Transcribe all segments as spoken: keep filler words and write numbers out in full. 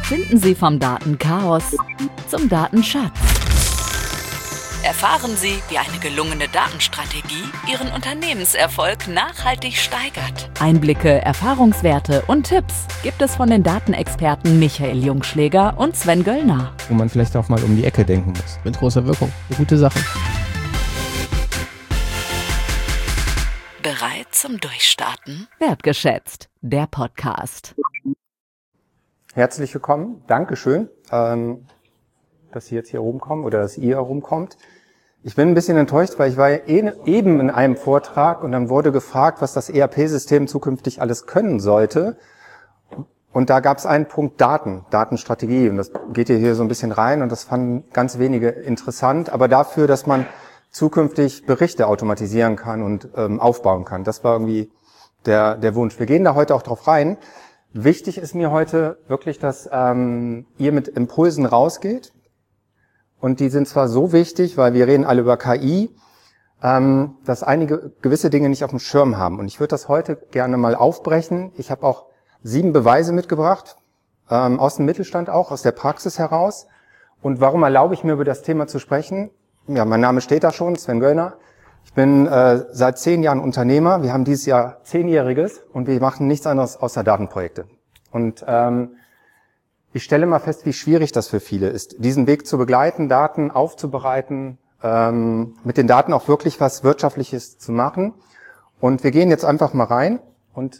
Finden Sie vom Datenchaos zum Datenschatz. Erfahren Sie, wie eine gelungene Datenstrategie Ihren Unternehmenserfolg nachhaltig steigert. Einblicke, Erfahrungswerte und Tipps gibt es von den Datenexperten Michael Jungschläger und Sven Göllner. Wo man vielleicht auch mal um die Ecke denken muss. Mit großer Wirkung. Eine gute Sache. Bereit zum Durchstarten? Wertgeschätzt, der Podcast. Herzlich willkommen, Dankeschön, ähm, dass Sie jetzt hier rumkommen oder dass ihr rumkommt. Ich bin ein bisschen enttäuscht, weil ich war ja eben in einem Vortrag und dann wurde gefragt, was das E R P-System zukünftig alles können sollte. Und da gab es einen Punkt Daten, Datenstrategie. Und das geht hier so ein bisschen rein und das fanden ganz wenige interessant. Aber dafür, dass man zukünftig Berichte automatisieren kann und ähm, aufbauen kann. Das war irgendwie der, der Wunsch. Wir gehen da heute auch drauf rein. Wichtig ist mir heute wirklich, dass ähm, ihr mit Impulsen rausgeht. Und die sind zwar so wichtig, weil wir reden alle über K I, ähm, dass einige gewisse Dinge nicht auf dem Schirm haben. Und ich würde das heute gerne mal aufbrechen. Ich habe auch sieben Beweise mitgebracht, ähm, aus dem Mittelstand auch, aus der Praxis heraus. Und warum erlaube ich mir, über das Thema zu sprechen? Ja, mein Name steht da schon, Sven Göllner. Ich bin äh, seit zehn Jahren Unternehmer. Wir haben dieses Jahr Zehnjähriges und wir machen nichts anderes außer Datenprojekte. Und ähm, ich stelle mal fest, wie schwierig das für viele ist, diesen Weg zu begleiten, Daten aufzubereiten, ähm, mit den Daten auch wirklich was Wirtschaftliches zu machen. Und wir gehen jetzt einfach mal rein und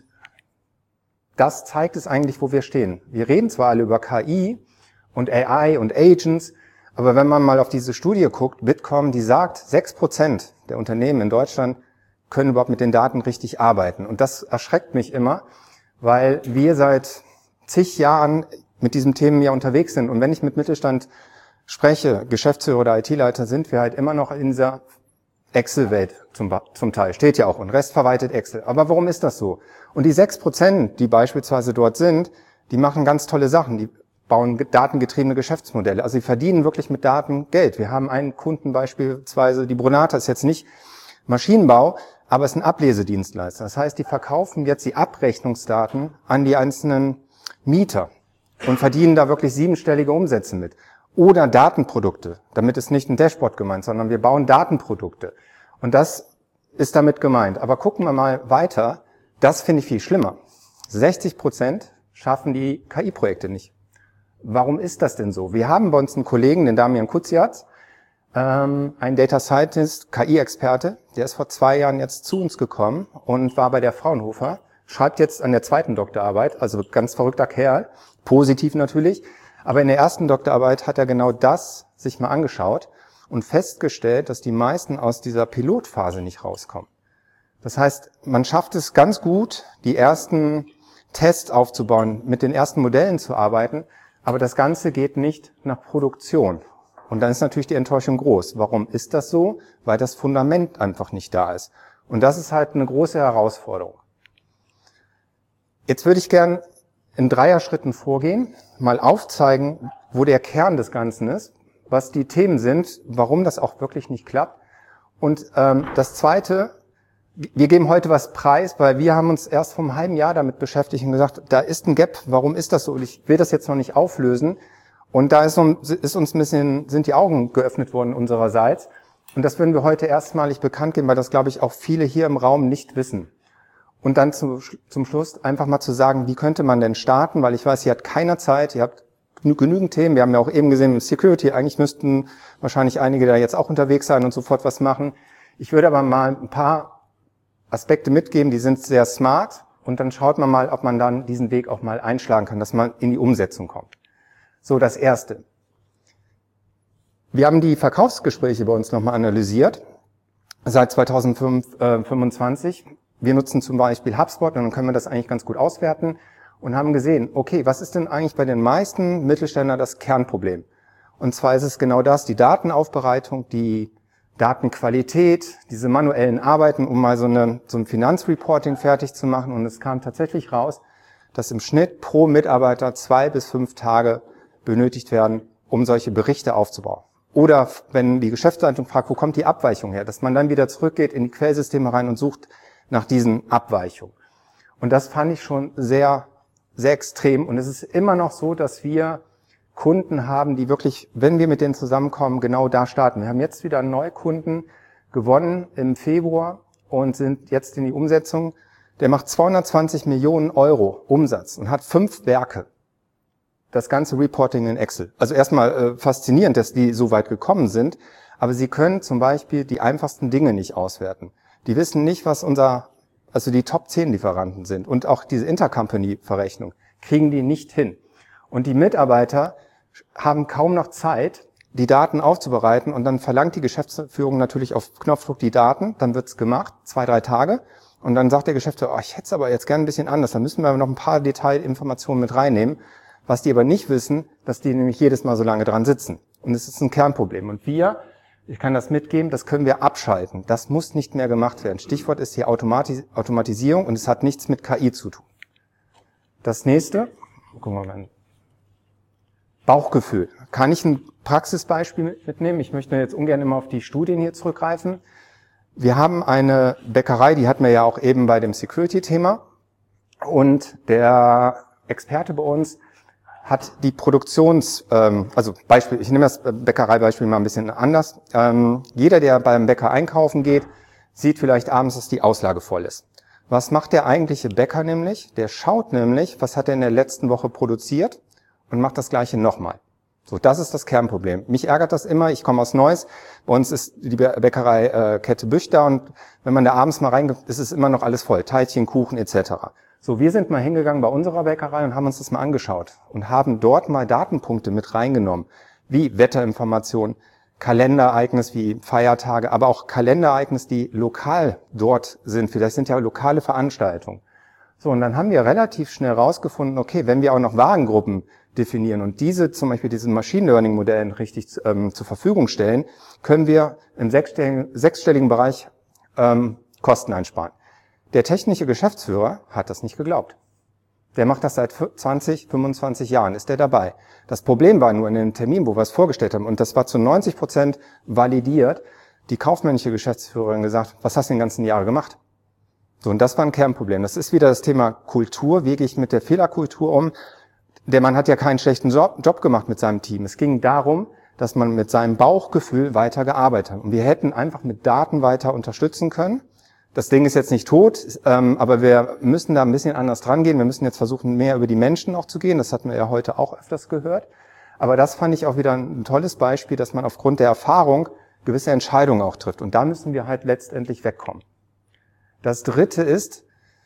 das zeigt es eigentlich, wo wir stehen. Wir reden zwar alle über K I und A I und Agents, aber wenn man mal auf diese Studie guckt, Bitkom, die sagt, sechs Prozent der Unternehmen in Deutschland können überhaupt mit den Daten richtig arbeiten. Und das erschreckt mich immer, weil wir seit zig Jahren mit diesem Themen ja unterwegs sind. Und wenn ich mit Mittelstand spreche, Geschäftsführer oder I T-Leiter, sind wir halt immer noch in dieser Excel-Welt zum, zum Teil. Steht ja auch, und Rest verwaltet Excel. Aber warum ist das so? Und die sechs Prozent, die beispielsweise dort sind, die machen ganz tolle Sachen. Die bauen datengetriebene Geschäftsmodelle. Also sie verdienen wirklich mit Daten Geld. Wir haben einen Kunden beispielsweise, die Brunata ist jetzt nicht Maschinenbau, aber es ist ein Ablesedienstleister. Das heißt, die verkaufen jetzt die Abrechnungsdaten an die einzelnen Mieter und verdienen da wirklich siebenstellige Umsätze mit. Oder Datenprodukte. Damit ist nicht ein Dashboard gemeint, sondern wir bauen Datenprodukte. Und das ist damit gemeint. Aber gucken wir mal weiter. Das finde ich viel schlimmer. sechzig Prozent schaffen die K I-Projekte nicht. Warum ist das denn so? Wir haben bei uns einen Kollegen, den Damian Kuziatz, ähm, ein Data Scientist, K I-Experte, der ist vor zwei Jahren jetzt zu uns gekommen und war bei der Fraunhofer, schreibt jetzt an der zweiten Doktorarbeit, also ganz verrückter Kerl, positiv natürlich, aber in der ersten Doktorarbeit hat er genau das sich mal angeschaut und festgestellt, dass die meisten aus dieser Pilotphase nicht rauskommen. Das heißt, man schafft es ganz gut, die ersten Tests aufzubauen, mit den ersten Modellen zu arbeiten, aber das Ganze geht nicht nach Produktion. Und dann ist natürlich die Enttäuschung groß. Warum ist das so? Weil das Fundament einfach nicht da ist. Und das ist halt eine große Herausforderung. Jetzt würde ich gern in Dreierschritten vorgehen, mal aufzeigen, wo der Kern des Ganzen ist, was die Themen sind, warum das auch wirklich nicht klappt. Und ähm, das Zweite, wir geben heute was preis, weil wir haben uns erst vor einem halben Jahr damit beschäftigt und gesagt, da ist ein Gap, warum ist das so? Und ich will das jetzt noch nicht auflösen. Und da ist, ist uns ein bisschen, sind die Augen geöffnet worden unsererseits. Und das würden wir heute erstmalig bekannt geben, weil das, glaube ich, auch viele hier im Raum nicht wissen. Und dann zu, zum Schluss einfach mal zu sagen, wie könnte man denn starten? Weil ich weiß, ihr habt keiner Zeit, ihr habt genügend Themen. Wir haben ja auch eben gesehen, Security, eigentlich müssten wahrscheinlich einige da jetzt auch unterwegs sein und sofort was machen. Ich würde aber mal ein paar Aspekte mitgeben, die sind sehr smart. Und dann schaut man mal, ob man dann diesen Weg auch mal einschlagen kann, dass man in die Umsetzung kommt. So, das Erste. Wir haben die Verkaufsgespräche bei uns nochmal analysiert, seit zweitausendfünfundzwanzig. Wir nutzen zum Beispiel HubSpot und dann können wir das eigentlich ganz gut auswerten und haben gesehen, okay, was ist denn eigentlich bei den meisten Mittelständlern das Kernproblem? Und zwar ist es genau das, die Datenaufbereitung, die Datenqualität, diese manuellen Arbeiten, um mal so, eine, so ein Finanzreporting fertig zu machen. Und es kam tatsächlich raus, dass im Schnitt pro Mitarbeiter zwei bis fünf Tage benötigt werden, um solche Berichte aufzubauen. Oder wenn die Geschäftsleitung fragt, wo kommt die Abweichung her, dass man dann wieder zurückgeht in die Quellsysteme rein und sucht nach diesen Abweichungen. Und das fand ich schon sehr sehr extrem. Und es ist immer noch so, dass wir Kunden haben, die wirklich, wenn wir mit denen zusammenkommen, genau da starten. Wir haben jetzt wieder einen Neukunden gewonnen im Februar und sind jetzt in die Umsetzung. Der macht zweihundertzwanzig Millionen Euro Umsatz und hat fünf Werke. Das ganze Reporting in Excel. Also erstmal äh, faszinierend, dass die so weit gekommen sind, aber sie können zum Beispiel die einfachsten Dinge nicht auswerten. Die wissen nicht, was unser, also die Top zehn Lieferanten sind und auch diese Intercompany-Verrechnung kriegen die nicht hin. Und die Mitarbeiter haben kaum noch Zeit, die Daten aufzubereiten und dann verlangt die Geschäftsführung natürlich auf Knopfdruck die Daten, dann wird's gemacht, zwei, drei Tage und dann sagt der Geschäftsführer, oh, ich hätte es aber jetzt gerne ein bisschen anders, dann müssen wir noch ein paar Detailinformationen mit reinnehmen. Was die aber nicht wissen, dass die nämlich jedes Mal so lange dran sitzen. Und es ist ein Kernproblem. Und wir, ich kann das mitgeben, das können wir abschalten. Das muss nicht mehr gemacht werden. Stichwort ist hier Automatis- Automatisierung und es hat nichts mit K I zu tun. Das nächste, gucken wir mal. Bauchgefühl. Kann ich ein Praxisbeispiel mitnehmen? Ich möchte jetzt ungern immer auf die Studien hier zurückgreifen. Wir haben eine Bäckerei, die hatten wir ja auch eben bei dem Security-Thema. Und der Experte bei uns hat die Produktions, ähm, also Beispiel, ich nehme das Bäckereibeispiel mal ein bisschen anders. Ähm, jeder, der beim Bäcker einkaufen geht, sieht vielleicht abends, dass die Auslage voll ist. Was macht der eigentliche Bäcker nämlich? Der schaut nämlich, was hat er in der letzten Woche produziert und macht das Gleiche nochmal. So, das ist das Kernproblem. Mich ärgert das immer, ich komme aus Neuss, bei uns ist die Bäckerei äh, Kette Büchter und wenn man da abends mal reingeht, ist es immer noch alles voll, Teilchen, Kuchen et cetera. So, wir sind mal hingegangen bei unserer Bäckerei und haben uns das mal angeschaut und haben dort mal Datenpunkte mit reingenommen, wie Wetterinformationen, Kalenderereignis wie Feiertage, aber auch Kalenderereignis, die lokal dort sind. Vielleicht sind ja lokale Veranstaltungen. So, und dann haben wir relativ schnell rausgefunden, okay, wenn wir auch noch Warengruppen definieren und diese zum Beispiel diesen Machine Learning Modellen richtig ähm, zur Verfügung stellen, können wir im sechsstelligen, sechsstelligen Bereich ähm, Kosten einsparen. Der technische Geschäftsführer hat das nicht geglaubt. Der macht das seit zwanzig, fünfundzwanzig Jahren, ist der dabei. Das Problem war nur in dem Termin, wo wir es vorgestellt haben, und das war zu neunzig Prozent validiert, die kaufmännische Geschäftsführerin gesagt, was hast du den ganzen Jahre gemacht? So, und das war ein Kernproblem. Das ist wieder das Thema Kultur. Wie gehe ich mit der Fehlerkultur um? Der Mann hat ja keinen schlechten Job, Job gemacht mit seinem Team. Es ging darum, dass man mit seinem Bauchgefühl weiter gearbeitet hat. Und wir hätten einfach mit Daten weiter unterstützen können. Das Ding ist jetzt nicht tot, ähm, aber wir müssen da ein bisschen anders dran gehen. Wir müssen jetzt versuchen, mehr über die Menschen auch zu gehen. Das hatten wir ja heute auch öfters gehört. Aber das fand ich auch wieder ein tolles Beispiel, dass man aufgrund der Erfahrung gewisse Entscheidungen auch trifft. Und da müssen wir halt letztendlich wegkommen. Das Dritte ist,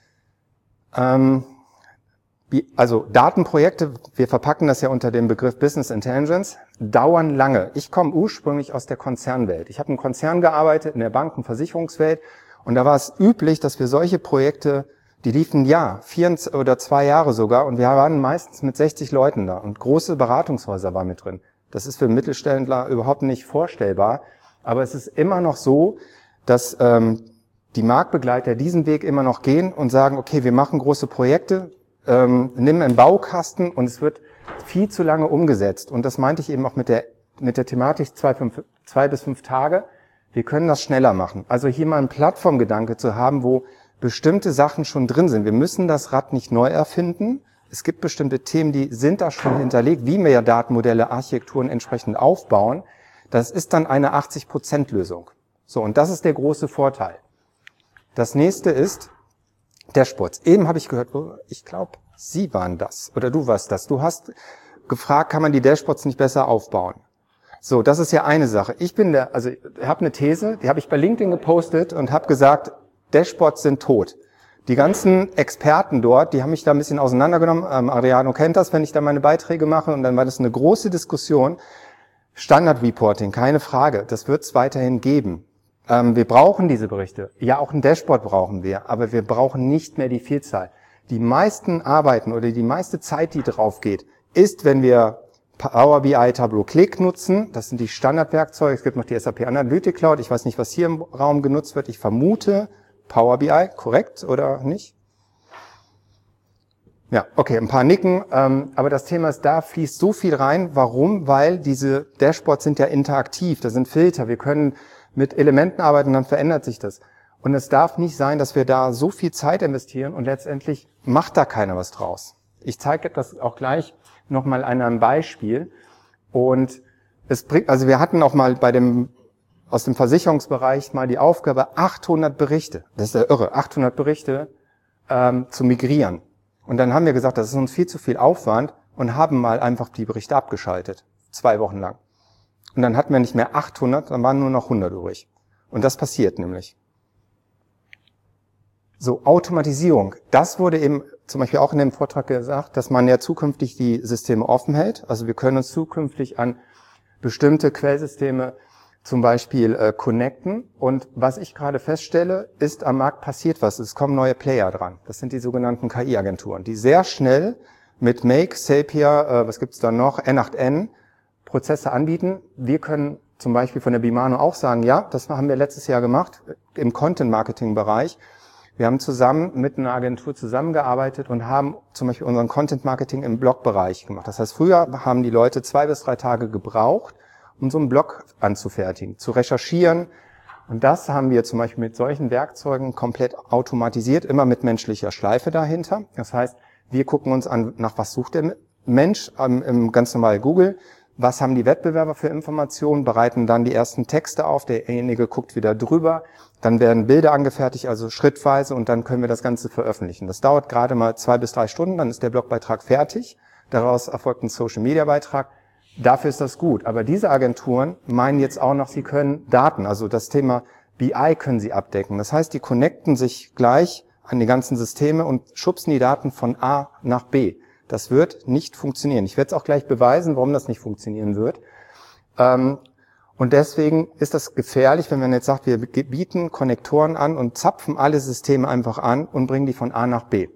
ähm, also Datenprojekte, wir verpacken das ja unter dem Begriff Business Intelligence, dauern lange. Ich komme ursprünglich aus der Konzernwelt. Ich habe im Konzern gearbeitet, in der Banken- und Versicherungswelt. Und da war es üblich, dass wir solche Projekte, die liefen ja, vier oder zwei Jahre sogar, und wir waren meistens mit sechzig Leuten da und große Beratungshäuser waren mit drin. Das ist für Mittelständler überhaupt nicht vorstellbar, aber es ist immer noch so, dass ähm, die Marktbegleiter diesen Weg immer noch gehen und sagen, okay, wir machen große Projekte, ähm, nimm einen Baukasten und es wird viel zu lange umgesetzt. Und das meinte ich eben auch mit der mit der Thematik zwei, fünf, zwei bis fünf Tage. Wir können das schneller machen. Also hier mal einen Plattformgedanke zu haben, wo bestimmte Sachen schon drin sind. Wir müssen das Rad nicht neu erfinden. Es gibt bestimmte Themen, die sind da schon hinterlegt, wie wir ja Datenmodelle, Architekturen entsprechend aufbauen. Das ist dann eine achtzig Prozent Lösung. So, und das ist der große Vorteil. Das nächste ist Dashboards. Eben habe ich gehört, ich glaube, Sie waren das oder du warst das. Du hast gefragt, kann man die Dashboards nicht besser aufbauen? So, das ist ja eine Sache. Ich bin der, also ich habe eine These, die habe ich bei LinkedIn gepostet und habe gesagt, Dashboards sind tot. Die ganzen Experten dort, die haben mich da ein bisschen auseinandergenommen. Ähm, Adriano kennt das, wenn ich da meine Beiträge mache, und dann war das eine große Diskussion. Standard Reporting, keine Frage, das wird es weiterhin geben. Ähm, wir brauchen diese Berichte. Ja, auch ein Dashboard brauchen wir, aber wir brauchen nicht mehr die Vielzahl. Die meisten Arbeiten oder die meiste Zeit, die drauf geht, ist, wenn wir Power B I, Tableau, Click nutzen. Das sind die Standardwerkzeuge. Es gibt noch die S A P Analytics Cloud. Ich weiß nicht, was hier im Raum genutzt wird. Ich vermute Power B I, korrekt oder nicht? Ja, okay, ein paar Nicken. Ähm, aber das Thema ist, da fließt so viel rein. Warum? Weil diese Dashboards sind ja interaktiv. Da sind Filter. Wir können mit Elementen arbeiten, dann verändert sich das. Und es darf nicht sein, dass wir da so viel Zeit investieren und letztendlich macht da keiner was draus. Ich zeige das auch gleich nochmal an einem Beispiel. Und es bringt, also wir hatten auch mal bei dem, aus dem Versicherungsbereich mal die Aufgabe, achthundert Berichte, das ist ja irre, achthundert Berichte ähm, zu migrieren. Und dann haben wir gesagt, das ist uns viel zu viel Aufwand und haben mal einfach die Berichte abgeschaltet, zwei Wochen lang. Und dann hatten wir nicht mehr achthundert, dann waren nur noch hundert übrig. Und das passiert nämlich. So, Automatisierung. Das wurde eben zum Beispiel auch in dem Vortrag gesagt, dass man ja zukünftig die Systeme offen hält. Also wir können uns zukünftig an bestimmte Quellsysteme zum Beispiel äh, connecten. Und was ich gerade feststelle, ist, am Markt passiert was. Es kommen neue Player dran. Das sind die sogenannten K I-Agenturen, die sehr schnell mit Make, Zapier, äh, was gibt's da noch, N acht N, Prozesse anbieten. Wir können zum Beispiel von der Bimano auch sagen, ja, das haben wir letztes Jahr gemacht im Content-Marketing-Bereich. Wir haben zusammen mit einer Agentur zusammengearbeitet und haben zum Beispiel unseren Content-Marketing im Blogbereich gemacht. Das heißt, früher haben die Leute zwei bis drei Tage gebraucht, um so einen Blog anzufertigen, zu recherchieren. Und das haben wir zum Beispiel mit solchen Werkzeugen komplett automatisiert, immer mit menschlicher Schleife dahinter. Das heißt, wir gucken uns an, nach was sucht der Mensch ähm, im ganz normalen Google. Was haben die Wettbewerber für Informationen, bereiten dann die ersten Texte auf, derjenige guckt wieder drüber, dann werden Bilder angefertigt, also schrittweise, und dann können wir das Ganze veröffentlichen. Das dauert gerade mal zwei bis drei Stunden, dann ist der Blogbeitrag fertig, daraus erfolgt ein Social-Media-Beitrag. Dafür ist das gut, aber diese Agenturen meinen jetzt auch noch, sie können Daten, also das Thema B I können sie abdecken. Das heißt, die connecten sich gleich an die ganzen Systeme und schubsen die Daten von A nach B. Das wird nicht funktionieren. Ich werde es auch gleich beweisen, warum das nicht funktionieren wird. Und deswegen ist das gefährlich, wenn man jetzt sagt, wir bieten Konnektoren an und zapfen alle Systeme einfach an und bringen die von A nach B.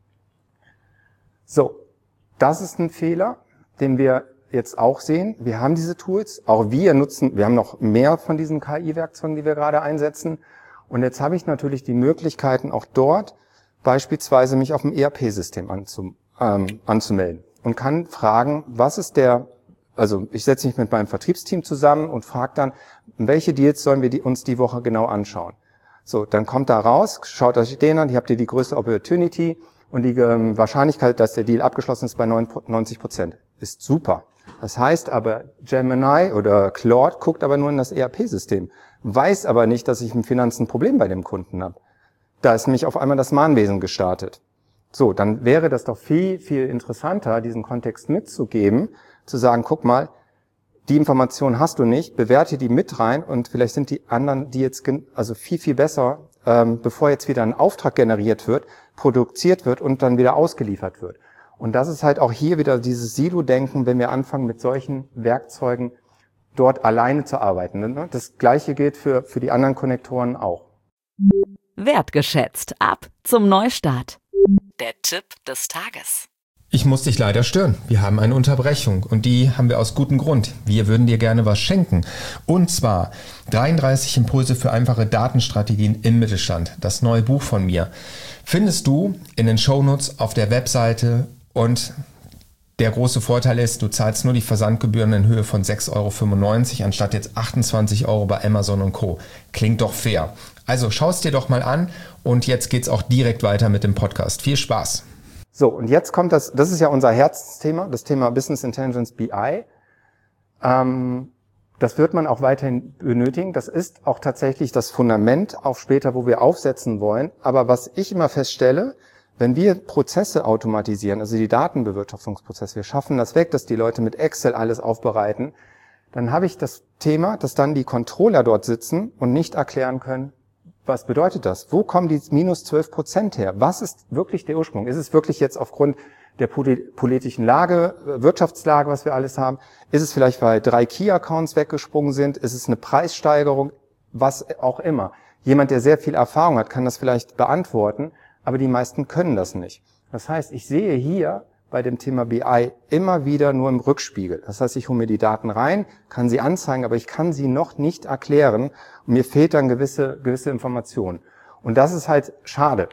So, das ist ein Fehler, den wir jetzt auch sehen. Wir haben diese Tools, auch wir nutzen, wir haben noch mehr von diesen K I-Werkzeugen, die wir gerade einsetzen. Und jetzt habe ich natürlich die Möglichkeiten, auch dort beispielsweise mich auf dem E R P-System anzumelden. Ähm, anzumelden und kann fragen, was ist der, also ich setze mich mit meinem Vertriebsteam zusammen und frage dann, welche Deals sollen wir die, uns die Woche genau anschauen. So, dann kommt da raus, schaut euch den an, hier habt ihr die größte Opportunity und die ähm, Wahrscheinlichkeit, dass der Deal abgeschlossen ist, bei neunzig Prozent. Ist super. Das heißt aber, Gemini oder Claude guckt aber nur in das E R P-System, weiß aber nicht, dass ich im Finanzen ein Problem bei dem Kunden habe. Da ist nämlich auf einmal das Mahnwesen gestartet. So, dann wäre das doch viel, viel interessanter, diesen Kontext mitzugeben, zu sagen, guck mal, die Information hast du nicht, bewerte die mit rein und vielleicht sind die anderen, die jetzt also viel, viel besser, ähm, bevor jetzt wieder ein Auftrag generiert wird, produziert wird und dann wieder ausgeliefert wird. Und das ist halt auch hier wieder dieses Silo-Denken, wenn wir anfangen mit solchen Werkzeugen dort alleine zu arbeiten. Das Gleiche gilt für, für die anderen Konnektoren auch. Wertgeschätzt. Ab zum Neustart. Der Tipp des Tages. Ich muss dich leider stören. Wir haben eine Unterbrechung und die haben wir aus gutem Grund. Wir würden dir gerne was schenken. Und zwar dreiunddreißig Impulse für einfache Datenstrategien im Mittelstand. Das neue Buch von mir. Findest du in den Shownotes auf der Webseite und der große Vorteil ist, du zahlst nur die Versandgebühren in Höhe von sechs Euro fünfundneunzig anstatt jetzt achtundzwanzig Euro bei Amazon und Co. Klingt doch fair. Also schau es dir doch mal an und jetzt geht's auch direkt weiter mit dem Podcast. Viel Spaß! So, und jetzt kommt das, das ist ja unser Herzthema, das Thema Business Intelligence B I. Ähm, das wird man auch weiterhin benötigen. Das ist auch tatsächlich das Fundament, auch später, wo wir aufsetzen wollen. Aber was ich immer feststelle, wenn wir Prozesse automatisieren, also die Datenbewirtschaftungsprozesse, wir schaffen das weg, dass die Leute mit Excel alles aufbereiten, dann habe ich das Thema, dass dann die Controller dort sitzen und nicht erklären können, was bedeutet das? Wo kommen die minus zwölf Prozent her? Was ist wirklich der Ursprung? Ist es wirklich jetzt aufgrund der politischen Lage, Wirtschaftslage, was wir alles haben? Ist es vielleicht, weil drei Key-Accounts weggesprungen sind? Ist es eine Preissteigerung? Was auch immer. Jemand, der sehr viel Erfahrung hat, kann das vielleicht beantworten, aber die meisten können das nicht. Das heißt, ich sehe hier bei dem Thema B I immer wieder nur im Rückspiegel. Das heißt, ich hole mir die Daten rein, kann sie anzeigen, aber ich kann sie noch nicht erklären und mir fehlt dann gewisse, gewisse Informationen. Und das ist halt schade.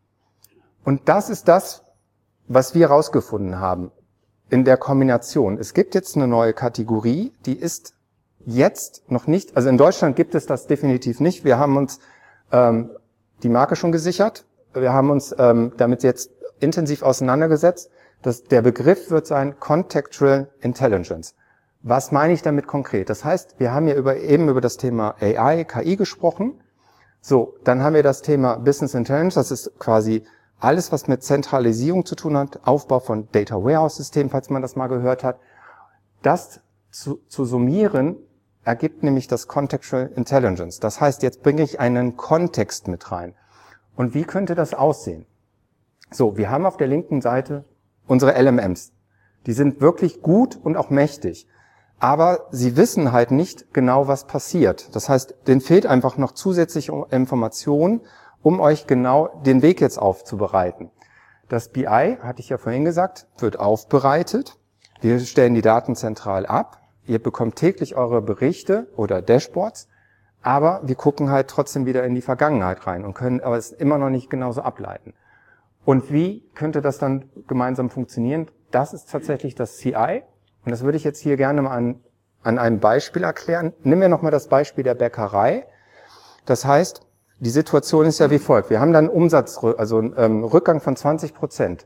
Und das ist das, was wir herausgefunden haben in der Kombination. Es gibt jetzt eine neue Kategorie, die ist jetzt noch nicht, also in Deutschland gibt es das definitiv nicht. Wir haben uns ähm, die Marke schon gesichert. Wir haben uns ähm, damit jetzt intensiv auseinandergesetzt. Das, der Begriff wird sein Contextual Intelligence. Was meine ich damit konkret? Das heißt, wir haben ja über, eben über das Thema A I, K I gesprochen. So, dann haben wir das Thema Business Intelligence. Das ist quasi alles, was mit Zentralisierung zu tun hat, Aufbau von Data Warehouse Systemen, falls man das mal gehört hat. Das zu, zu summieren ergibt nämlich das Contextual Intelligence. Das heißt, jetzt bringe ich einen Kontext mit rein. Und wie könnte das aussehen? So, wir haben auf der linken Seite unsere L M Ms. Die sind wirklich gut und auch mächtig. Aber sie wissen halt nicht genau, was passiert. Das heißt, denen fehlt einfach noch zusätzliche Informationen, um euch genau den Weg jetzt aufzubereiten. Das B I, hatte ich ja vorhin gesagt, wird aufbereitet. Wir stellen die Daten zentral ab. Ihr bekommt täglich eure Berichte oder Dashboards. Aber wir gucken halt trotzdem wieder in die Vergangenheit rein und können aber es immer noch nicht genauso ableiten. Und wie könnte das dann gemeinsam funktionieren? Das ist tatsächlich das C I. Und das würde ich jetzt hier gerne mal an, an einem Beispiel erklären. Nehmen wir nochmal das Beispiel der Bäckerei. Das heißt, die Situation ist ja wie folgt. Wir haben dann Umsatz, also einen ähm, Rückgang von zwanzig Prozent.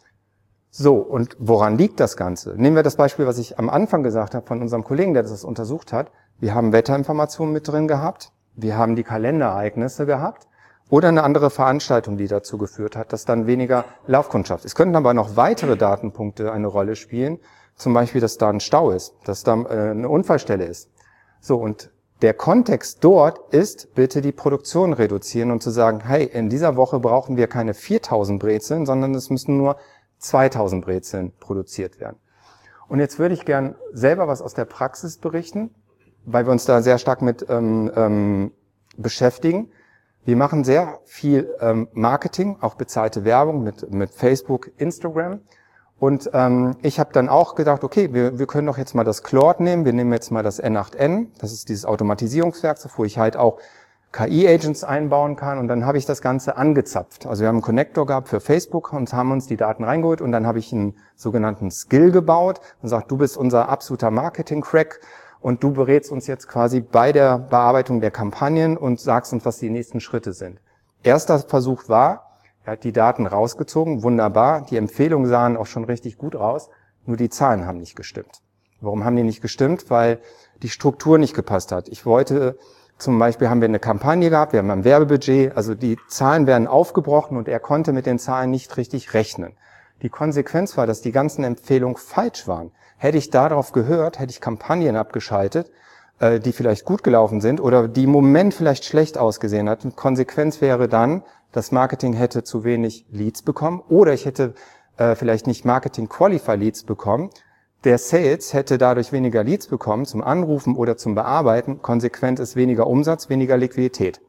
So, und woran liegt das Ganze? Nehmen wir das Beispiel, was ich am Anfang gesagt habe von unserem Kollegen, der das untersucht hat. Wir haben Wetterinformationen mit drin gehabt. Wir haben die Kalenderereignisse gehabt. Oder eine andere Veranstaltung, die dazu geführt hat, dass dann weniger Laufkundschaft. Es könnten aber noch weitere Datenpunkte eine Rolle spielen. Zum Beispiel, dass da ein Stau ist, dass da eine Unfallstelle ist. So, und der Kontext dort ist, bitte die Produktion reduzieren und zu sagen, hey, in dieser Woche brauchen wir keine viertausend Brezeln, sondern es müssen nur zweitausend Brezeln produziert werden. Und jetzt würde ich gern selber was aus der Praxis berichten, weil wir uns da sehr stark mit ähm, ähm, beschäftigen. Wir machen sehr viel ähm, Marketing, auch bezahlte Werbung mit, mit Facebook, Instagram. Und ähm, ich habe dann auch gedacht, okay, wir, wir können doch jetzt mal das Claude nehmen. Wir nehmen jetzt mal das N acht N. Das ist dieses Automatisierungswerkzeug, wo ich halt auch K I-Agents einbauen kann. Und dann habe ich das Ganze angezapft. Also wir haben einen Connector gehabt für Facebook und haben uns die Daten reingeholt. Und dann habe ich einen sogenannten Skill gebaut und sagt, du bist unser absoluter Marketing-Crack. Und du berätst uns jetzt quasi bei der Bearbeitung der Kampagnen und sagst uns, was die nächsten Schritte sind. Erster Versuch war, er hat die Daten rausgezogen, wunderbar. Die Empfehlungen sahen auch schon richtig gut aus, nur die Zahlen haben nicht gestimmt. Warum haben die nicht gestimmt? Weil die Struktur nicht gepasst hat. Ich wollte, zum Beispiel haben wir eine Kampagne gehabt, wir haben ein Werbebudget, also die Zahlen werden aufgebrochen und er konnte mit den Zahlen nicht richtig rechnen. Die Konsequenz war, dass die ganzen Empfehlungen falsch waren. Hätte ich darauf gehört, hätte ich Kampagnen abgeschaltet, äh, die vielleicht gut gelaufen sind oder die im Moment vielleicht schlecht ausgesehen hatten. Konsequenz wäre dann, das Marketing hätte zu wenig Leads bekommen oder ich hätte äh, vielleicht nicht Marketing-Qualify-Leads bekommen. Der Sales hätte dadurch weniger Leads bekommen zum Anrufen oder zum Bearbeiten. Konsequent ist weniger Umsatz, weniger Liquidität.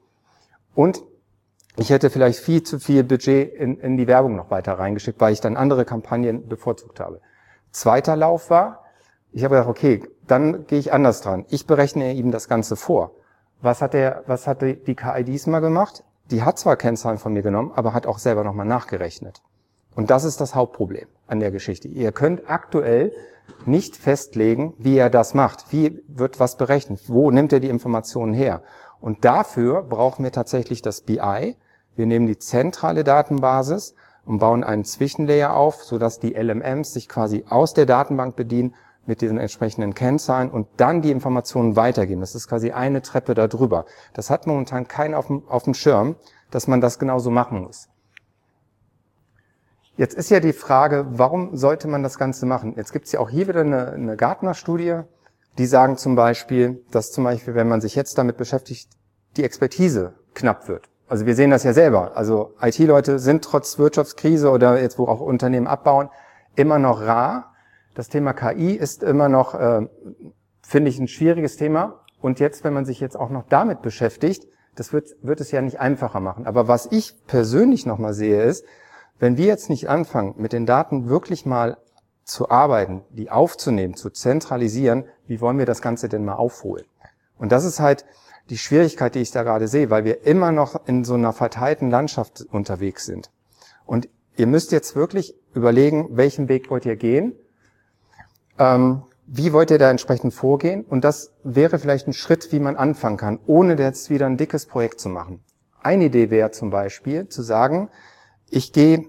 Und ich hätte vielleicht viel zu viel Budget in, in die Werbung noch weiter reingeschickt, weil ich dann andere Kampagnen bevorzugt habe. Zweiter Lauf war, ich habe gedacht, okay, dann gehe ich anders dran. Ich berechne ihm das Ganze vor. Was hat der, was hat die, die K I diesmal gemacht? Die hat zwar Kennzahlen von mir genommen, aber hat auch selber nochmal nachgerechnet. Und das ist das Hauptproblem an der Geschichte. Ihr könnt aktuell nicht festlegen, wie er das macht. Wie wird was berechnet? Wo nimmt er die Informationen her? Und dafür brauchen wir tatsächlich das B I. Wir nehmen die zentrale Datenbasis und bauen einen Zwischenlayer auf, sodass die L M Ms sich quasi aus der Datenbank bedienen mit diesen entsprechenden Kennzahlen und dann die Informationen weitergeben. Das ist quasi eine Treppe darüber. Das hat momentan keiner auf dem, auf dem Schirm, dass man das genauso machen muss. Jetzt ist ja die Frage, warum sollte man das Ganze machen? Jetzt gibt es ja auch hier wieder eine, eine Gartner-Studie, die sagen zum Beispiel, dass zum Beispiel, wenn man sich jetzt damit beschäftigt, die Expertise knapp wird. Also wir sehen das ja selber. Also I T-Leute sind trotz Wirtschaftskrise oder jetzt, wo auch Unternehmen abbauen, immer noch rar. Das Thema K I ist immer noch, äh, finde ich, ein schwieriges Thema. Und jetzt, wenn man sich jetzt auch noch damit beschäftigt, das wird, wird es ja nicht einfacher machen. Aber was ich persönlich nochmal sehe, ist, wenn wir jetzt nicht anfangen, mit den Daten wirklich mal zu arbeiten, die aufzunehmen, zu zentralisieren, wie wollen wir das Ganze denn mal aufholen? Und das ist halt die Schwierigkeit, die ich da gerade sehe, weil wir immer noch in so einer verteilten Landschaft unterwegs sind. Und ihr müsst jetzt wirklich überlegen, welchen Weg wollt ihr gehen? Ähm, wie wollt ihr da entsprechend vorgehen? Und das wäre vielleicht ein Schritt, wie man anfangen kann, ohne jetzt wieder ein dickes Projekt zu machen. Eine Idee wäre zum Beispiel zu sagen, ich gehe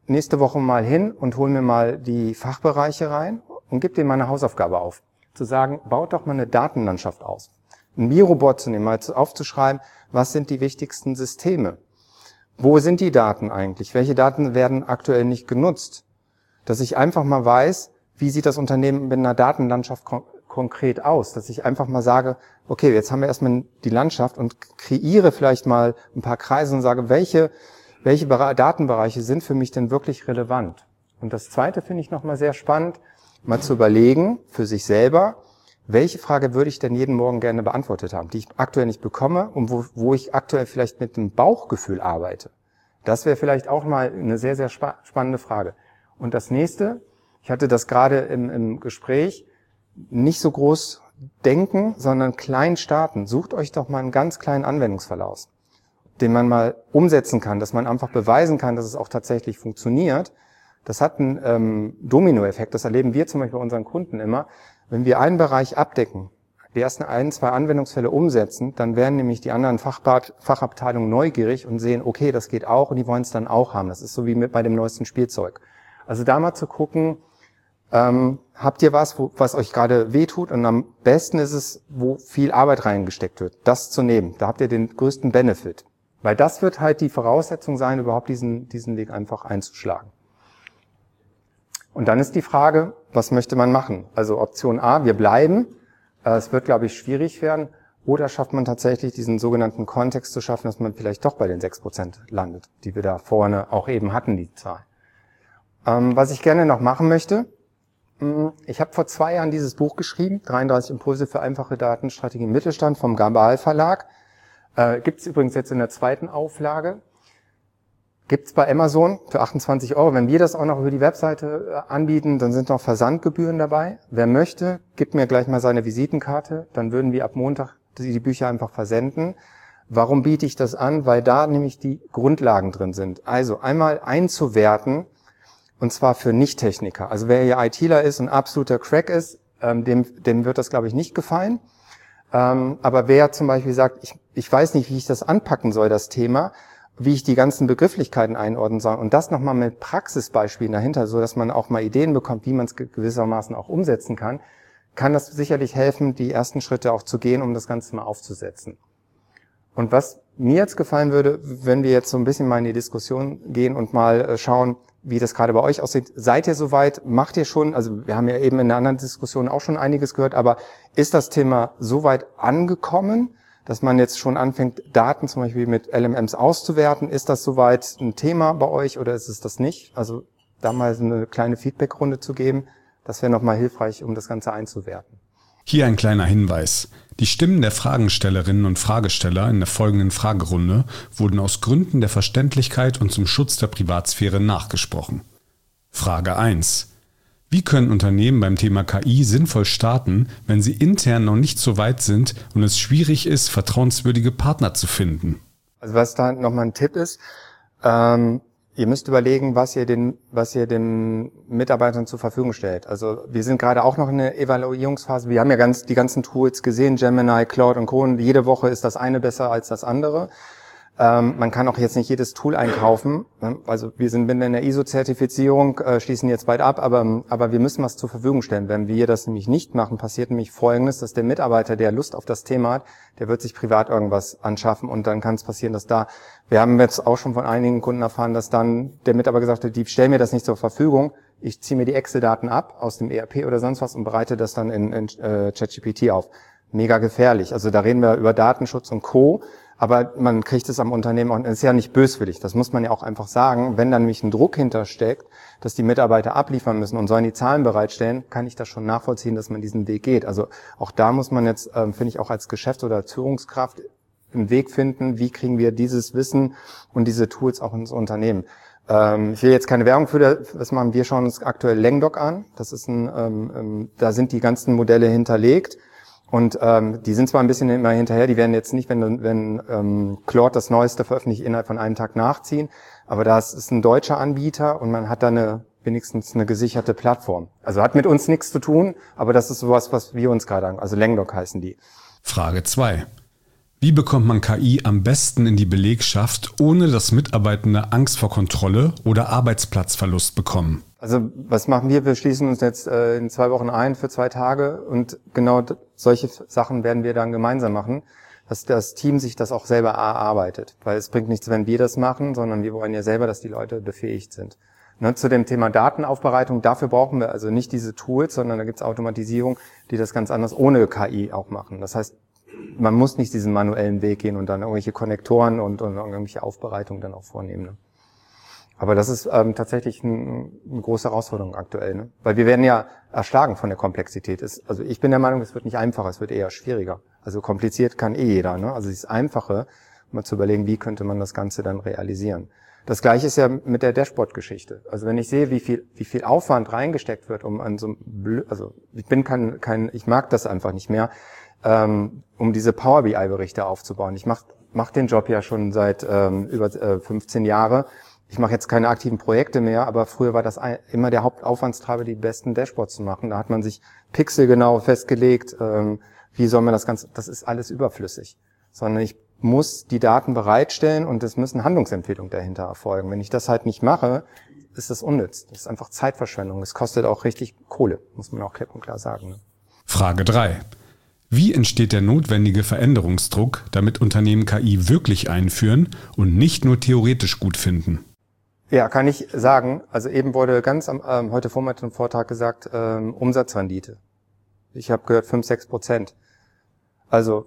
nächste Woche mal hin und hole mir mal die Fachbereiche rein und gebe denen mal eine Hausaufgabe auf. Zu sagen, baut doch mal eine Datenlandschaft aus. Ein Mirobot zu nehmen, mal aufzuschreiben, was sind die wichtigsten Systeme? Wo sind die Daten eigentlich? Welche Daten werden aktuell nicht genutzt? Dass ich einfach mal weiß, wie sieht das Unternehmen mit einer Datenlandschaft kon- konkret aus? Dass ich einfach mal sage, okay, jetzt haben wir erstmal die Landschaft und kreiere vielleicht mal ein paar Kreise und sage, welche, welche Datenbereiche sind für mich denn wirklich relevant? Und das Zweite finde ich nochmal sehr spannend, mal zu überlegen für sich selber, welche Frage würde ich denn jeden Morgen gerne beantwortet haben, die ich aktuell nicht bekomme und wo, wo ich aktuell vielleicht mit dem Bauchgefühl arbeite. Das wäre vielleicht auch mal eine sehr, sehr spa- spannende Frage. Und das Nächste, ich hatte das gerade im, im Gespräch, nicht so groß denken, sondern klein starten. Sucht euch doch mal einen ganz kleinen Anwendungsverlauf, den man mal umsetzen kann, dass man einfach beweisen kann, dass es auch tatsächlich funktioniert. Das hat einen ähm, Dominoeffekt, das erleben wir zum Beispiel bei unseren Kunden immer. Wenn wir einen Bereich abdecken, die ersten ein, zwei Anwendungsfälle umsetzen, dann werden nämlich die anderen Fachbad, Fachabteilungen neugierig und sehen, okay, das geht auch und die wollen es dann auch haben. Das ist so wie mit bei dem neuesten Spielzeug. Also da mal zu gucken, ähm, habt ihr was, wo, was euch gerade wehtut? Und am besten ist es, wo viel Arbeit reingesteckt wird, das zu nehmen. Da habt ihr den größten Benefit. Weil das wird halt die Voraussetzung sein, überhaupt diesen, diesen Weg einfach einzuschlagen. Und dann ist die Frage, was möchte man machen? Also Option A, wir bleiben. Es wird, glaube ich, schwierig werden. Oder schafft man tatsächlich diesen sogenannten Kontext zu schaffen, dass man vielleicht doch bei den sechs Prozent landet, die wir da vorne auch eben hatten, die Zahl. Ähm, was ich gerne noch machen möchte, mh, ich habe vor zwei Jahren dieses Buch geschrieben, dreiunddreißig Impulse für einfache Datenstrategie im Mittelstand vom Gabal Verlag. Äh, Gibt es übrigens jetzt in der zweiten Auflage. Gibt's bei Amazon für achtundzwanzig Euro. Wenn wir das auch noch über die Webseite anbieten, dann sind noch Versandgebühren dabei. Wer möchte, gibt mir gleich mal seine Visitenkarte. Dann würden wir ab Montag die Bücher einfach versenden. Warum biete ich das an? Weil da nämlich die Grundlagen drin sind. Also einmal einzuwerten, und zwar für Nicht-Techniker. Also wer hier ITler ist und absoluter Crack ist, ähm, dem, dem wird das, glaube ich, nicht gefallen. Ähm, aber wer zum Beispiel sagt, ich, ich weiß nicht, wie ich das anpacken soll, das Thema, wie ich die ganzen Begrifflichkeiten einordnen soll und das nochmal mit Praxisbeispielen dahinter, so dass man auch mal Ideen bekommt, wie man es gewissermaßen auch umsetzen kann, kann das sicherlich helfen, die ersten Schritte auch zu gehen, um das Ganze mal aufzusetzen. Und was mir jetzt gefallen würde, wenn wir jetzt so ein bisschen mal in die Diskussion gehen und mal schauen, wie das gerade bei euch aussieht. Seid ihr soweit? Macht ihr schon, also wir haben ja eben in einer anderen Diskussion auch schon einiges gehört, aber ist das Thema soweit angekommen, dass man jetzt schon anfängt, Daten zum Beispiel mit L M Ms auszuwerten? Ist das soweit ein Thema bei euch oder ist es das nicht? Also da mal so eine kleine Feedbackrunde zu geben, das wäre nochmal hilfreich, um das Ganze einzuwerten. Hier ein kleiner Hinweis. Die Stimmen der Fragestellerinnen und Fragesteller in der folgenden Fragerunde wurden aus Gründen der Verständlichkeit und zum Schutz der Privatsphäre nachgesprochen. Frage eins. Wie können Unternehmen beim Thema K I sinnvoll starten, wenn sie intern noch nicht so weit sind und es schwierig ist, vertrauenswürdige Partner zu finden? Also was da nochmal ein Tipp ist, ähm, ihr müsst überlegen, was ihr den, was ihr den Mitarbeitern zur Verfügung stellt. Also wir sind gerade auch noch in der Evaluierungsphase. Wir haben ja ganz die ganzen Tools gesehen, Gemini, Claude und Co. Und jede Woche ist das eine besser als das andere. Ähm, man kann auch jetzt nicht jedes Tool einkaufen. Also wir sind in der I S O-Zertifizierung, äh, schließen jetzt bald ab, aber, aber wir müssen was zur Verfügung stellen. Wenn wir das nämlich nicht machen, passiert nämlich Folgendes, dass der Mitarbeiter, der Lust auf das Thema hat, der wird sich privat irgendwas anschaffen und dann kann es passieren, dass da, wir haben jetzt auch schon von einigen Kunden erfahren, dass dann der Mitarbeiter gesagt hat, die stellen mir das nicht zur Verfügung, ich ziehe mir die Excel-Daten ab aus dem E R P oder sonst was und bereite das dann in, in äh, ChatGPT auf. Mega gefährlich. Also da reden wir über Datenschutz und Co., aber man kriegt es am Unternehmen auch, es ist ja nicht böswillig, das muss man ja auch einfach sagen. Wenn da nämlich ein Druck hintersteckt, dass die Mitarbeiter abliefern müssen und sollen die Zahlen bereitstellen, kann ich das schon nachvollziehen, dass man diesen Weg geht. Also auch da muss man jetzt, ähm, finde ich, auch als Geschäfts- oder als Führungskraft einen Weg finden, wie kriegen wir dieses Wissen und diese Tools auch ins Unternehmen. Ähm, ich will jetzt keine Werbung für das, was machen wir, schauen uns aktuell Langdoc an. Das ist ein, ähm, ähm, da sind die ganzen Modelle hinterlegt. Und ähm, die sind zwar ein bisschen immer hinterher, die werden jetzt nicht, wenn, wenn ähm, Claude das Neueste veröffentlicht, innerhalb von einem Tag nachziehen, aber das ist ein deutscher Anbieter und man hat da eine, wenigstens eine gesicherte Plattform. Also hat mit uns nichts zu tun, aber das ist sowas, was wir uns gerade sagen. Also Langdoc heißen die. Frage zwei. Wie bekommt man K I am besten in die Belegschaft, ohne dass Mitarbeitende Angst vor Kontrolle oder Arbeitsplatzverlust bekommen? Also was machen wir? Wir schließen uns jetzt äh, in zwei Wochen ein für zwei Tage und genau d- solche Sachen werden wir dann gemeinsam machen, dass das Team sich das auch selber erarbeitet. Weil es bringt nichts, wenn wir das machen, sondern wir wollen ja selber, dass die Leute befähigt sind. Ne, zu dem Thema Datenaufbereitung, dafür brauchen wir also nicht diese Tools, sondern da gibt es Automatisierung, die das ganz anders ohne K I auch machen. Das heißt, man muss nicht diesen manuellen Weg gehen und dann irgendwelche Konnektoren und, und irgendwelche Aufbereitungen dann auch vornehmen. Ne? Aber das ist ähm, tatsächlich ein, eine große Herausforderung aktuell, ne? Weil wir werden ja erschlagen von der Komplexität. Es, also ich bin der Meinung, es wird nicht einfacher, es wird eher schwieriger. Also kompliziert kann eh jeder, ne? Also es ist Einfache, mal zu überlegen, wie könnte man das Ganze dann realisieren. Das Gleiche ist ja mit der Dashboard-Geschichte. Also wenn ich sehe, wie viel wie viel Aufwand reingesteckt wird, um an so einem Blö- also ich bin kein kein ich mag das einfach nicht mehr, ähm, um diese Power B I-Berichte aufzubauen. Ich mache mach den Job ja schon seit ähm, über äh, fünfzehn Jahre. Ich mache jetzt keine aktiven Projekte mehr, aber früher war das ein, immer der Hauptaufwandstreiber, die besten Dashboards zu machen. Da hat man sich pixelgenau festgelegt, ähm, wie soll man das Ganze, das ist alles überflüssig. Sondern ich muss die Daten bereitstellen und es müssen Handlungsempfehlungen dahinter erfolgen. Wenn ich das halt nicht mache, ist das unnütz. Das ist einfach Zeitverschwendung. Es kostet auch richtig Kohle, muss man auch klipp und klar sagen. Ne? Frage drei. Wie entsteht der notwendige Veränderungsdruck, damit Unternehmen K I wirklich einführen und nicht nur theoretisch gut finden? Ja, kann ich sagen. Also eben wurde ganz am, ähm, heute Vormittag im Vortrag gesagt, ähm, Umsatzrendite. Ich habe gehört fünf, sechs Prozent. Also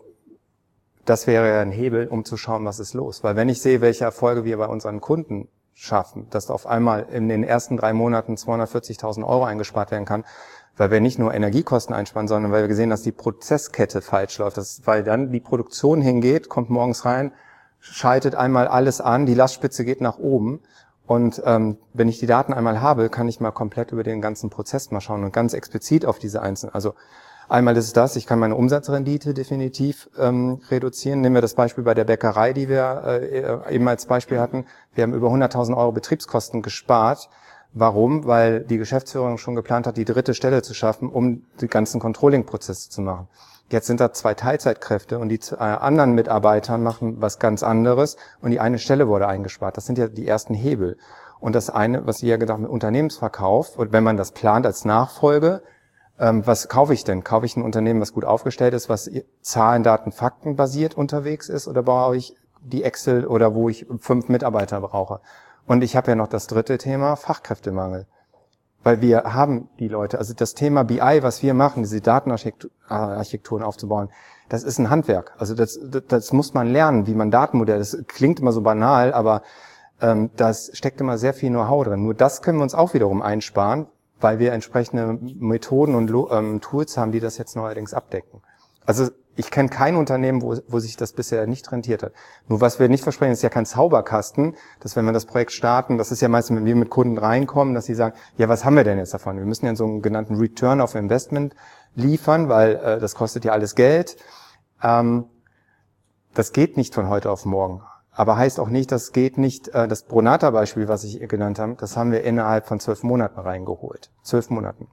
das wäre ja ein Hebel, um zu schauen, was ist los. Weil wenn ich sehe, welche Erfolge wir bei unseren Kunden schaffen, dass auf einmal in den ersten drei Monaten zweihundertvierzigtausend Euro eingespart werden kann, weil wir nicht nur Energiekosten einsparen, sondern weil wir sehen, dass die Prozesskette falsch läuft. Das, weil dann die Produktion hingeht, kommt morgens rein, schaltet einmal alles an, die Lastspitze geht nach oben. Und ähm, wenn ich die Daten einmal habe, kann ich mal komplett über den ganzen Prozess mal schauen und ganz explizit auf diese einzelnen. Also einmal ist es das, ich kann meine Umsatzrendite definitiv ähm, reduzieren. Nehmen wir das Beispiel bei der Bäckerei, die wir äh, eben als Beispiel hatten. Wir haben über hunderttausend Euro Betriebskosten gespart. Warum? Weil die Geschäftsführung schon geplant hat, die dritte Stelle zu schaffen, um die ganzen Controlling-Prozesse zu machen. Jetzt sind da zwei Teilzeitkräfte und die äh, anderen Mitarbeiter machen was ganz anderes und die eine Stelle wurde eingespart. Das sind ja die ersten Hebel. Und das eine, was ihr ja gesagt habt, mit Unternehmensverkauf, und wenn man das plant als Nachfolge, ähm, was kaufe ich denn? Kaufe ich ein Unternehmen, was gut aufgestellt ist, was Zahlen, Daten, Fakten basiert unterwegs ist, oder brauche ich die Excel oder wo ich fünf Mitarbeiter brauche? Und ich habe ja noch das dritte Thema, Fachkräftemangel. Weil wir haben die Leute, also das Thema B I, was wir machen, diese Datenarchitekturen aufzubauen, das ist ein Handwerk. Also das, das, das muss man lernen, wie man Datenmodelle, das klingt immer so banal, aber ähm, das steckt immer sehr viel Know-how drin. Nur das können wir uns auch wiederum einsparen, weil wir entsprechende Methoden und ähm, Tools haben, die das jetzt neuerdings abdecken. Also ich kenne kein Unternehmen, wo, wo sich das bisher nicht rentiert hat. Nur was wir nicht versprechen, ist ja kein Zauberkasten, dass wenn wir das Projekt starten, das ist ja meistens, wenn wir mit Kunden reinkommen, dass sie sagen, ja, was haben wir denn jetzt davon? Wir müssen ja so einen genannten Return of Investment liefern, weil äh, das kostet ja alles Geld. Ähm, das geht nicht von heute auf morgen. Aber heißt auch nicht, das geht nicht, äh, das Bronata-Beispiel, was ich genannt habe, das haben wir innerhalb von zwölf Monaten reingeholt. Zwölf Monaten.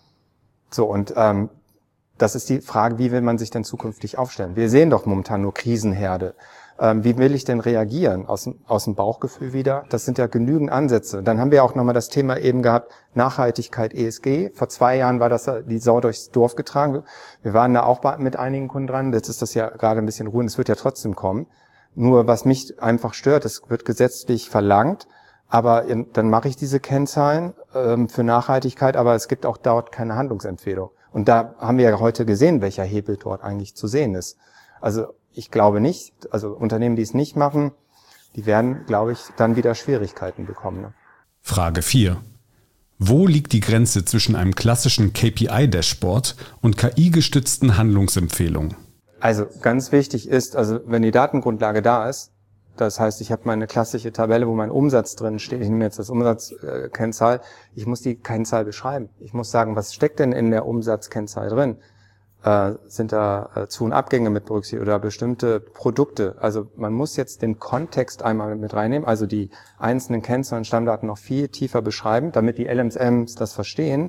So, und ähm, das ist die Frage, wie will man sich denn zukünftig aufstellen? Wir sehen doch momentan nur Krisenherde. Ähm, wie will ich denn reagieren? Aus, aus dem Bauchgefühl wieder? Das sind ja genügend Ansätze. Dann haben wir auch nochmal das Thema eben gehabt, Nachhaltigkeit, E S G. Vor zwei Jahren war das die Sau durchs Dorf getragen. Wir waren da auch mit einigen Kunden dran. Jetzt ist das ja gerade ein bisschen ruhig. Es wird ja trotzdem kommen. Nur was mich einfach stört, es wird gesetzlich verlangt. Aber dann mache ich diese Kennzahlen ähm, für Nachhaltigkeit, aber es gibt auch dort keine Handlungsempfehlung. Und da haben wir ja heute gesehen, welcher Hebel dort eigentlich zu sehen ist. Also ich glaube nicht, also Unternehmen, die es nicht machen, die werden, glaube ich, dann wieder Schwierigkeiten bekommen. Ne? Frage vier. Wo liegt die Grenze zwischen einem klassischen K P I-Dashboard und K I-gestützten Handlungsempfehlungen? Also ganz wichtig ist, also wenn die Datengrundlage da ist, das heißt, ich habe meine klassische Tabelle, wo mein Umsatz drin steht. Ich nehme jetzt das Umsatzkennzahl. Ich muss die Kennzahl beschreiben. Ich muss sagen, was steckt denn in der Umsatzkennzahl drin? Äh, sind da äh, Zu- und Abgänge mit berücksichtigt oder bestimmte Produkte? Also man muss jetzt den Kontext einmal mit reinnehmen, also die einzelnen Kennzahlen und Stammdaten noch viel tiefer beschreiben, damit die L M Ms das verstehen.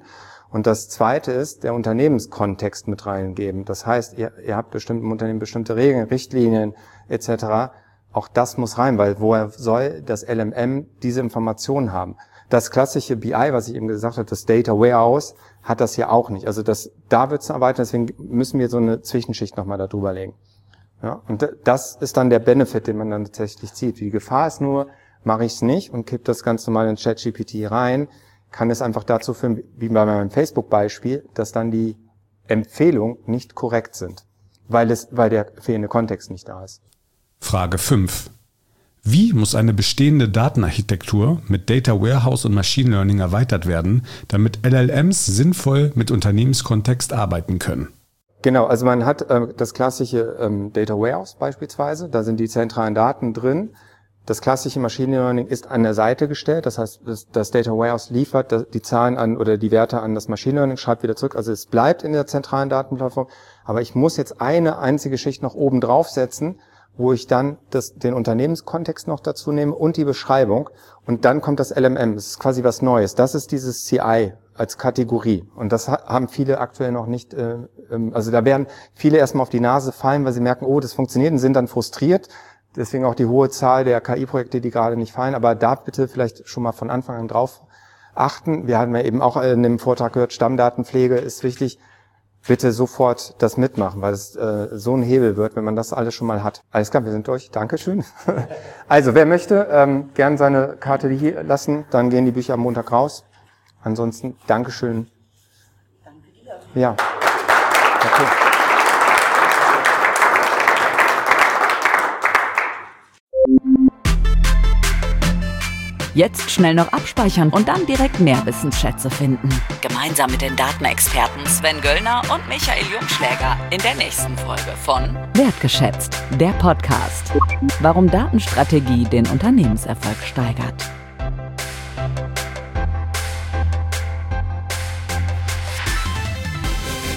Und das Zweite ist, der Unternehmenskontext mit reingeben. Das heißt, ihr, ihr habt bestimmt im Unternehmen bestimmte Regeln, Richtlinien et cetera. Auch das muss rein, weil woher soll das L M M diese Informationen haben? Das klassische B I, was ich eben gesagt habe, das Data Warehouse, hat das ja auch nicht. Also das, da wird es erweitert, deswegen müssen wir so eine Zwischenschicht nochmal darüber legen. Ja, und das ist dann der Benefit, den man dann tatsächlich zieht. Die Gefahr ist nur, mache ich es nicht und kippe das ganz normal in ChatGPT rein, kann es einfach dazu führen, wie bei meinem Facebook-Beispiel, dass dann die Empfehlungen nicht korrekt sind, weil es, weil der fehlende Kontext nicht da ist. Frage fünf. Wie muss eine bestehende Datenarchitektur mit Data Warehouse und Machine Learning erweitert werden, damit L L Ms sinnvoll mit Unternehmenskontext arbeiten können? Genau, also man hat äh, das klassische ähm, Data Warehouse beispielsweise, da sind die zentralen Daten drin. Das klassische Machine Learning ist an der Seite gestellt, das heißt, das, das Data Warehouse liefert die Zahlen an oder die Werte an das Machine Learning, schreibt wieder zurück. Also es bleibt in der zentralen Datenplattform, aber ich muss jetzt eine einzige Schicht noch oben draufsetzen, wo ich dann das, den Unternehmenskontext noch dazu nehme und die Beschreibung. Und dann kommt das L M M. Das ist quasi was Neues. Das ist dieses C I als Kategorie. Und das haben viele aktuell noch nicht, äh, also da werden viele erstmal auf die Nase fallen, weil sie merken, oh, das funktioniert und sind dann frustriert. Deswegen auch die hohe Zahl der K I-Projekte, die gerade nicht fallen. Aber da bitte vielleicht schon mal von Anfang an drauf achten. Wir hatten ja eben auch in dem Vortrag gehört, Stammdatenpflege ist wichtig. Bitte sofort das mitmachen, weil es äh, so ein Hebel wird, wenn man das alles schon mal hat. Alles klar, wir sind durch. Dankeschön. Also, wer möchte, ähm, gern seine Karte hier lassen, dann gehen die Bücher am Montag raus. Ansonsten, Dankeschön. Danke dir. Ja. Okay. Jetzt schnell noch abspeichern und dann direkt mehr Wissensschätze finden. Gemeinsam mit den Datenexperten Sven Göllner und Michael Jungschläger in der nächsten Folge von Wertgeschätzt, der Podcast. Warum Datenstrategie den Unternehmenserfolg steigert.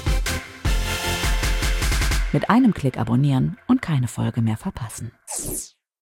Mit einem Klick abonnieren und keine Folge mehr verpassen.